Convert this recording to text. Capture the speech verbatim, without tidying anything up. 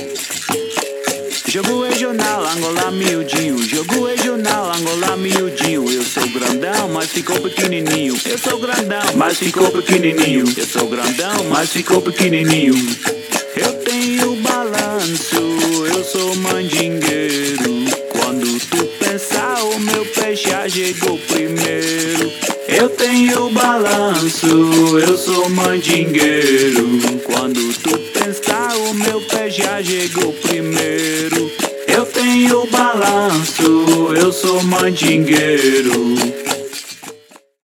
Jogo regional, Angola miudinho. Jogo regional, Angola miudinho. Eu sou grandão, mas ficou pequenininho. Eu sou grandão, mas ficou pequenininho. Eu sou grandão, mas ficou pequenininho. Eu tenho balanço, eu sou mandingueiro. Quando tu pensar, o meu pé já chegou primeiro. Eu tenho balanço, eu sou mandingueiro. Quando tu pensar, o meu pé já chegou primeiro. Eu tenho balanço, eu sou mandingueiro.